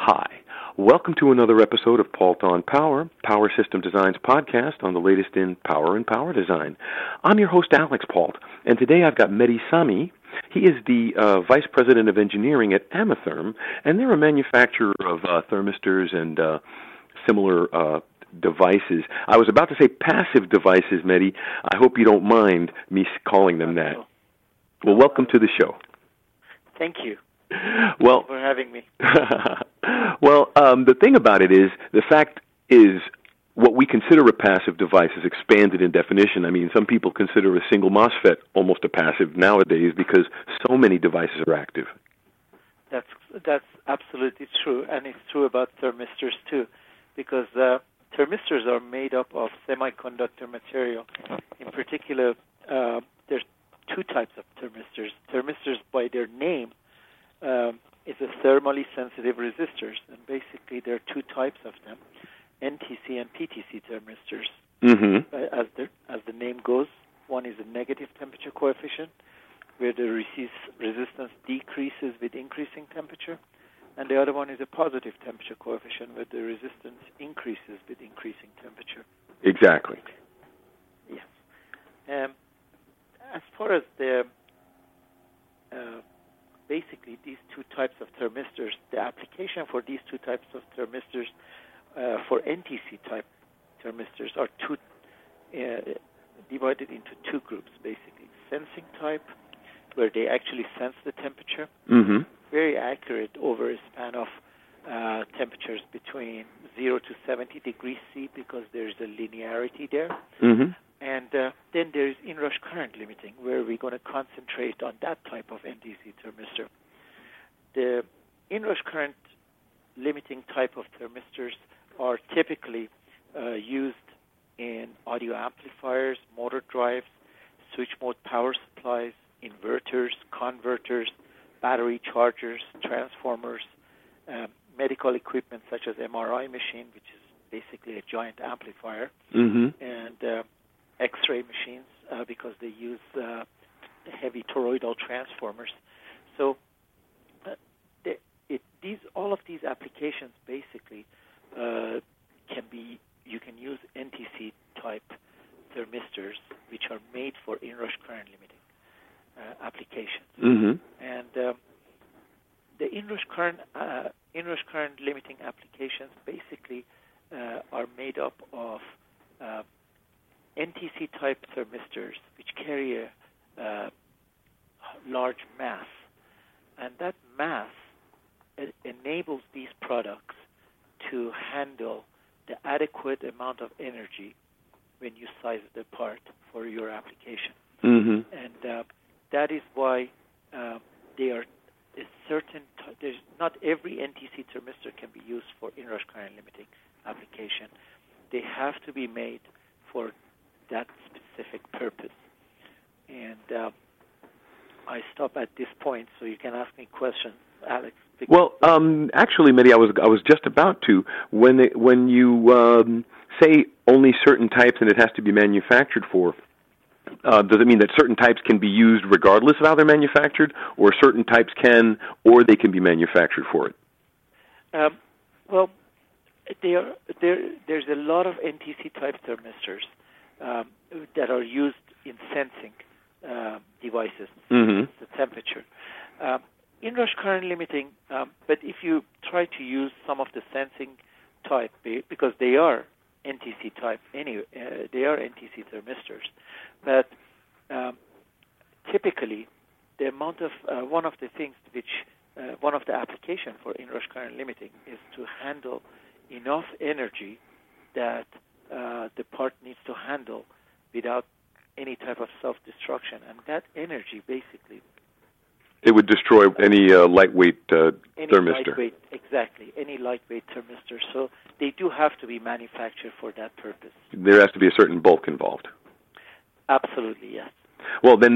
Hi. Welcome to another episode of Pault on Power, Power System Design's podcast on the latest in power and power design. I'm your host, Alex Pault, and today I've got Mehdi Sami. He is the Vice President of Engineering at Amatherm, and they're a manufacturer of thermistors and similar devices. I was about to say passive devices, Mehdi. I hope you don't mind me calling them that. Well, welcome to the show. Thank you. Well, Thank you for having me. Well, the thing about it is, the fact is, what we consider a passive device is expanded in definition. I mean, some people consider a single MOSFET almost a passive nowadays because so many devices are active. That's absolutely true, and it's true about thermistors too, because thermistors are made up of semiconductor material. In particular, there's two types of thermistors. Thermistors, by their name, is a thermally sensitive resistors, and basically there are two types of them, NTC and PTC thermistors. Mm-hmm. As the name goes, one is a negative temperature coefficient, where the resistance decreases with increasing temperature, and the other one is a positive temperature coefficient, where the resistance increases with increasing temperature. Exactly. Yes. As far as the basically these two types of thermistors, the application for these two types of thermistors for NTC type thermistors are divided into two groups, basically. Sensing type, where they actually sense the temperature, mm-hmm. very accurate over a span of temperatures between 0 to 70 degrees C, because there's a linearity there. Mm-hmm. And then there's inrush current limiting, where we're going to concentrate on that type of NTC thermistor. The inrush current limiting type of thermistors are typically used in audio amplifiers, motor drives, switch mode power supplies, inverters, converters, battery chargers, transformers, medical equipment such as MRI machine, which is basically a giant amplifier, mm-hmm. and X-ray machines, because they use heavy toroidal transformers. So all of these applications basically you can use NTC type thermistors, which are made for inrush current limiting applications. Mm-hmm. And the inrush current limiting applications basically are made up of NTC type thermistors, which carry a large mass, and that mass enables these products to handle the adequate amount of energy when you size the part for your application. Mm-hmm. And that is why they are a certain. There's not every NTC thermistor can be used for inrush current limiting application. They have to be made for that specific purpose. And I stop at this point, so you can ask me questions, Alex. Well, actually, Mehdi, I was just about to. When you say only certain types and it has to be manufactured for, does it mean that certain types can be used regardless of how they're manufactured, or certain types can, or they can be manufactured for it? Well, there's a lot of NTC type thermistors that are used in sensing devices, mm-hmm. the temperature. Inrush current limiting, but if you try to use some of the sensing type, because they are NTC type anyway, they are NTC thermistors, but typically the amount of one of the things which one of the application for inrush current limiting is to handle enough energy that the part needs to handle without any type of self-destruction, and that energy basically it would destroy any lightweight thermistor. Exactly, any lightweight thermistor. So they do have to be manufactured for that purpose. There has to be a certain bulk involved. Absolutely, yes. Well, then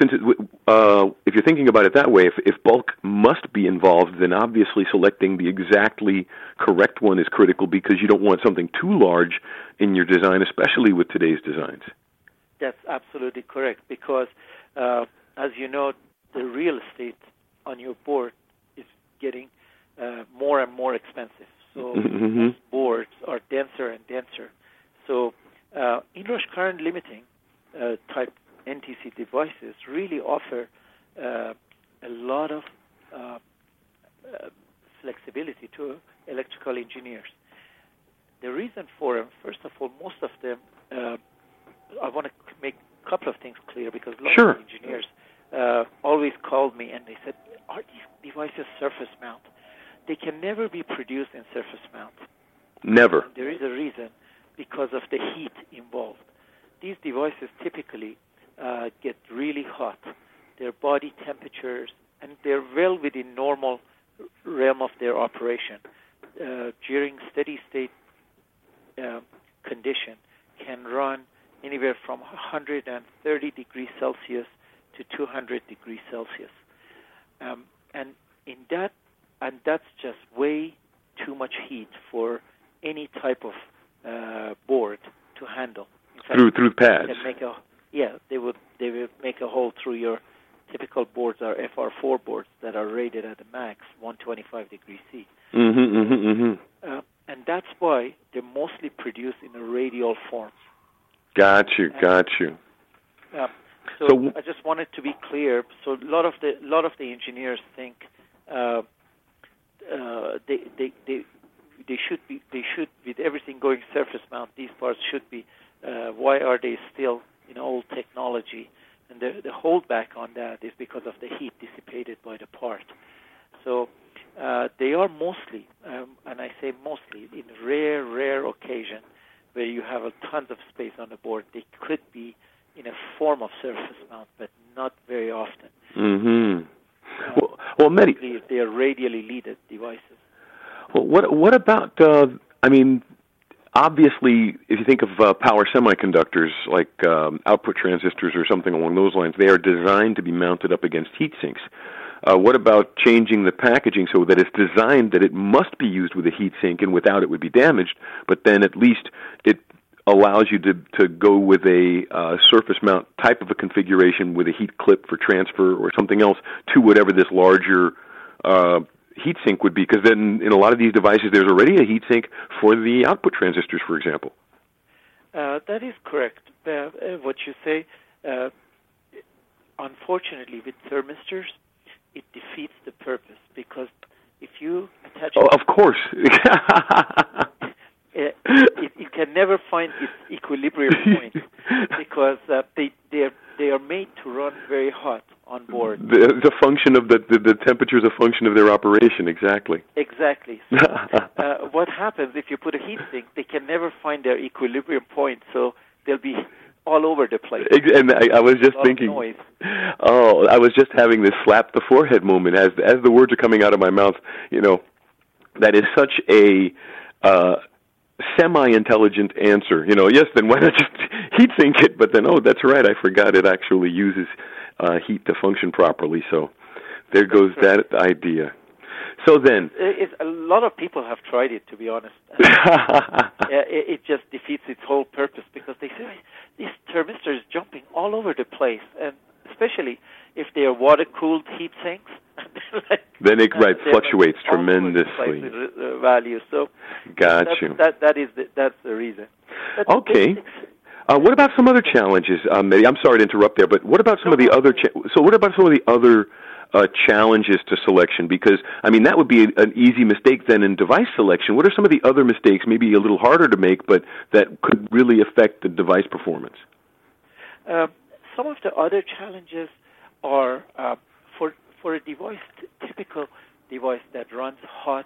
if you're thinking about it that way, if bulk must be involved, then obviously selecting the exactly correct one is critical, because you don't want something too large in your design, especially with today's designs. That's absolutely correct, because as you know, the real estate on your board is getting more and more expensive. So most boards are denser and denser. So inrush current limiting type NTC devices really offer a lot of flexibility to electrical engineers. The reason for them, first of all, most of them, I want to make a couple of things clear, because a lot of engineers always called me and they said, are these devices surface mount? They can never be produced in surface mount. Never. And there is a reason, because of the heat involved. These devices typically get really hot. Their body temperatures, and they're well within normal realm of their operation. During steady state condition, can run anywhere from 130 degrees Celsius to 200 degrees Celsius. And that's just way too much heat for any type of board to handle. In fact, through pads. They would make a hole through your typical boards are FR4 boards that are rated at the max 125 degrees C. And that's why they're mostly produced in a radial form. Got you. So I just wanted to be clear. So a lot of the engineers think they should with everything going surface mount, these parts should be. Why are they still in old technology? And the holdback on that is because of the heat dissipated by the part. So they are mostly, and I say mostly, in rare occasion where you have tons of space on the board, they could be in a form of surface mount, but not very often. Well, many. They are radially leaded devices. Well, what about? Obviously, if you think of power semiconductors like output transistors or something along those lines, they are designed to be mounted up against heat sinks. What about changing the packaging so that it's designed that it must be used with a heat sink, and without it would be damaged, but then at least it allows you to go with a surface mount type of a configuration with a heat clip for transfer or something else to whatever this larger heat sink would be, because then in a lot of these devices there's already a heat sink for the output transistors, for example. That is correct. What you say, unfortunately, with thermistors, it defeats the purpose, because if you attach... Oh, of course. it can never find its equilibrium point, because they are made to run very hot on board. The function of the temperature is a function of their operation, exactly. Exactly. So, what happens if you put a heat sink? They can never find their equilibrium point, so they'll be all over the place. And I was just thinking, I was just having this slap the forehead moment as the words are coming out of my mouth. You know, that is such a semi-intelligent answer. You know, yes, then why not just heat sink it? But then, oh, that's right, I forgot it actually uses heat to function properly. So there goes that idea. So then... a lot of people have tried it, to be honest. It just defeats its whole purpose, because they say, this thermistor is jumping all over the place, and especially if they are water-cooled heat sinks. Then it fluctuates tremendously. Value. So Got you. That's the reason. But okay. What about some other challenges? I'm sorry to interrupt there, but what about some of the other? What about some of the other challenges to selection? Because I mean, that would be an easy mistake then in device selection. What are some of the other mistakes, maybe a little harder to make, but that could really affect the device performance? Some of the other challenges are for a device, typical device that runs hot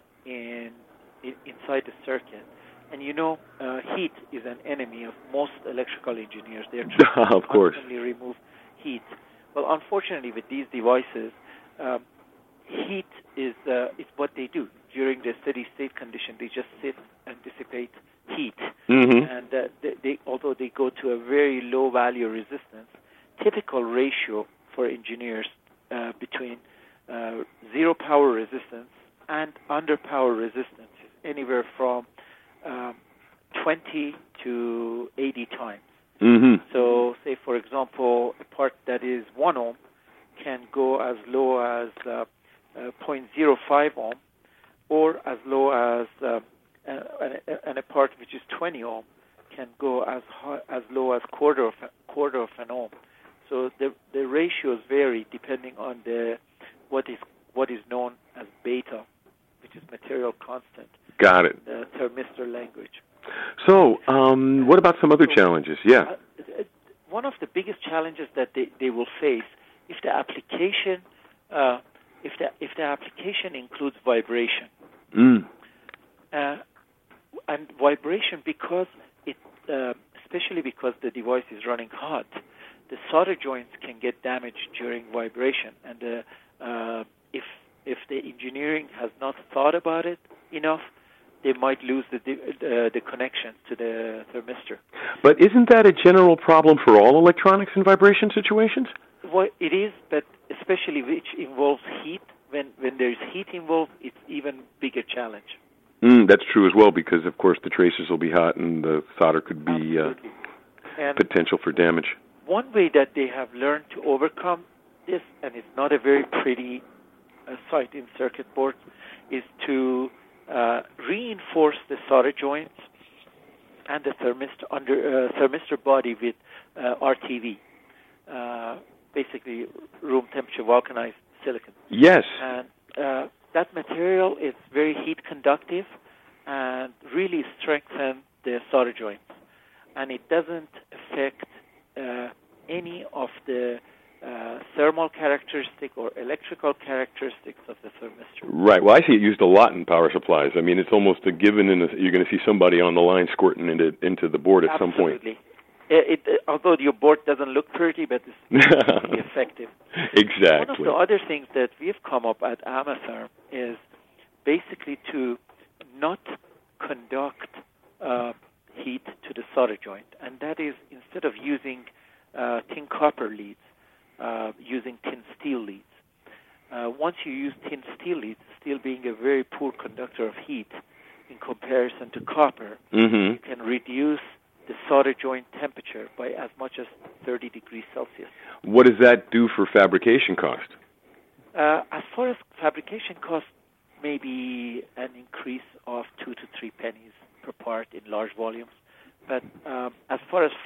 inside the circuit. And you know, heat is an enemy of most electrical engineers. They're trying to constantly remove heat. Well, unfortunately, with these devices, heat is what they do. During the steady-state condition, they just sit and dissipate heat. And although they go to a very low-value resistance, typical ratio for engineers between zero power resistance and under power resistance is anywhere from 20 to 80 times. So, say, for example, a part that is 1 ohm can go as low as 0.05 ohm, or as low as and a part which is 20 ohm can go as low as quarter of an ohm. So the ratios vary depending on what is known as beta, which is material constant. Got it. The thermistor language. So, what about some other challenges? Yeah. One of the biggest challenges that they will face if the application includes vibration. And vibration, because especially because the device is running hot, the solder joints can get damaged during vibration, and if the engineering has not thought about it enough, they might lose the connection to the thermistor. But isn't that a general problem for all electronics in vibration situations? Well, it is, but especially which involves heat. When there's heat involved, it's even bigger challenge. That's true as well, because of course the tracers will be hot and the solder could be potential for damage. One way that they have learned to overcome this, and it's not a very pretty sight in circuit boards, is to reinforce the solder joints and the thermistor body with RTV, basically room temperature vulcanized silicon. Yes. And that material is very heat conductive and really strengthens the solder joints, and it doesn't affect any of the thermal characteristic or electrical characteristics of the thermistor. Right. Well, I see it used a lot in power supplies. I mean, it's almost a given. You're going to see somebody on the line squirting into the board at some point. Absolutely. Although your board doesn't look pretty, but it's really effective. Exactly. One of the other things that we've come up at Amatherm is basically to not conduct heat to the solder joint, and that is, instead of using tin copper leads, using tin steel leads. Once you use tin steel leads, steel being a very poor conductor of heat in comparison to copper, you can reduce the solder joint temperature by as much as 30 degrees Celsius. What does that do for fabrication cost? As far as fabrication cost, maybe an increase of 2 to 3 pennies per part in large volumes. But as far as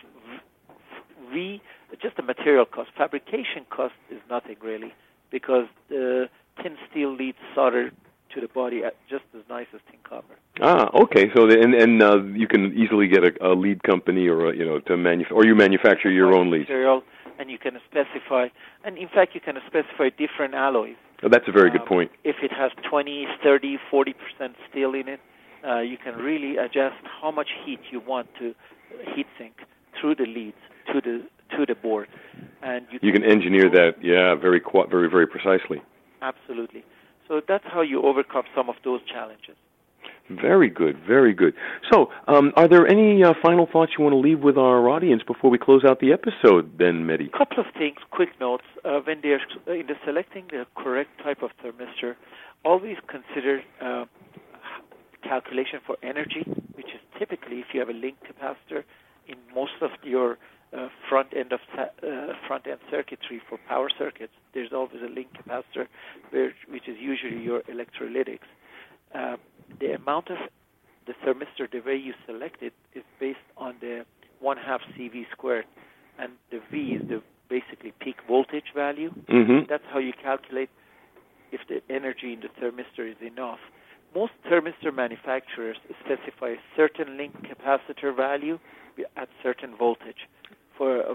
just the material cost, fabrication cost is nothing really, because the tin steel leads solder to the body just as nice as tin copper. Okay. So you can easily get a lead company or you manufacture your own leads. Material, and you can specify, and in fact you can specify different alloys. Oh, that's a very good point. If it has 20, 30, 40% steel in it, you can really adjust how much heat you want to heat sink through the leads to the board, and you can engineer that, very, very precisely. Absolutely. So that's how you overcome some of those challenges. Very good, very good. So, are there any final thoughts you want to leave with our audience before we close out the episode, then, Mehdi? A couple of things, quick notes. When they're selecting the correct type of thermistor, always consider calculation for energy, which is typically, if you have a link capacitor in most of your front end circuitry for power circuits, there's always a link capacitor, which is usually your electrolytics. The amount of the thermistor, the way you select it, is based on the 1/2 CV squared, and the V is the basically peak voltage value. Mm-hmm. That's how you calculate if the energy in the thermistor is enough. Most thermistor manufacturers specify a certain link capacitor value at certain voltage for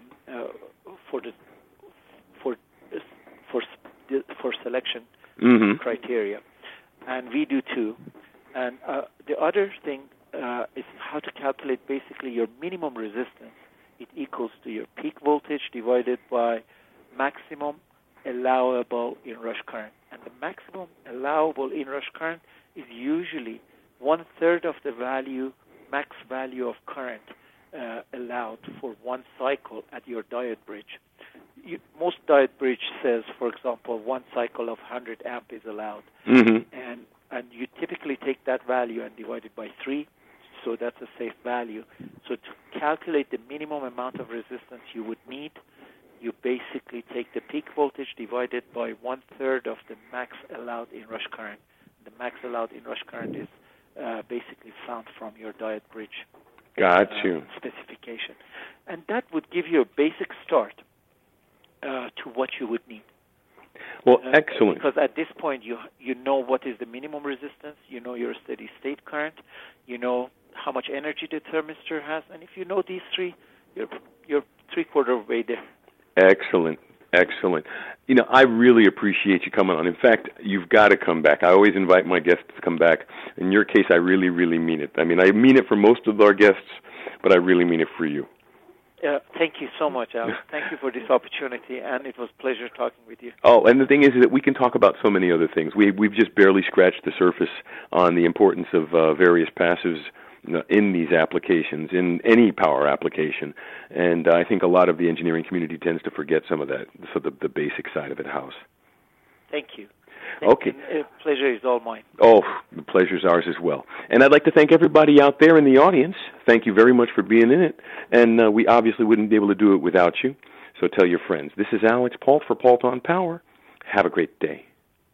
selection criteria, and we do too. And the other thing is how to calculate basically your minimum resistance. It equals to your peak voltage divided by maximum allowable inrush current, and the maximum allowable inrush current is usually 1/3 of the max value of current allowed for one cycle at your diode bridge. Most diode bridge says, for example, one cycle of 100 amp is allowed, and you typically take that value and divide it by 3, so that's a safe value. So to calculate the minimum amount of resistance you would need, you basically take the peak voltage divided by 1/3 of the max allowed inrush current. The max allowed inrush current is basically found from your diode bridge specification. And that would give you a basic start to what you would need. Well, excellent. Because at this point, you know what is the minimum resistance, you know your steady state current, you know how much energy the thermistor has, and if you know these three, you're three-quarter of the way there. Excellent. Excellent. You know, I really appreciate you coming on. In fact, you've got to come back. I always invite my guests to come back. In your case, I really, really mean it. I mean, I mean it for most of our guests, but I really mean it for you. Thank you so much, Alex. Thank you for this opportunity, and it was a pleasure talking with you. Oh, and the thing is that we can talk about so many other things. We've just barely scratched the surface on the importance of various passives in these applications, in any power application. And I think a lot of the engineering community tends to forget some of that, so the basic side of it, House. Thank you. Okay. Pleasure is all mine. Oh, the pleasure's ours as well. And I'd like to thank everybody out there in the audience. Thank you very much for being in it. And we obviously wouldn't be able to do it without you. So tell your friends. This is Alex Pault for Pault on Power. Have a great day.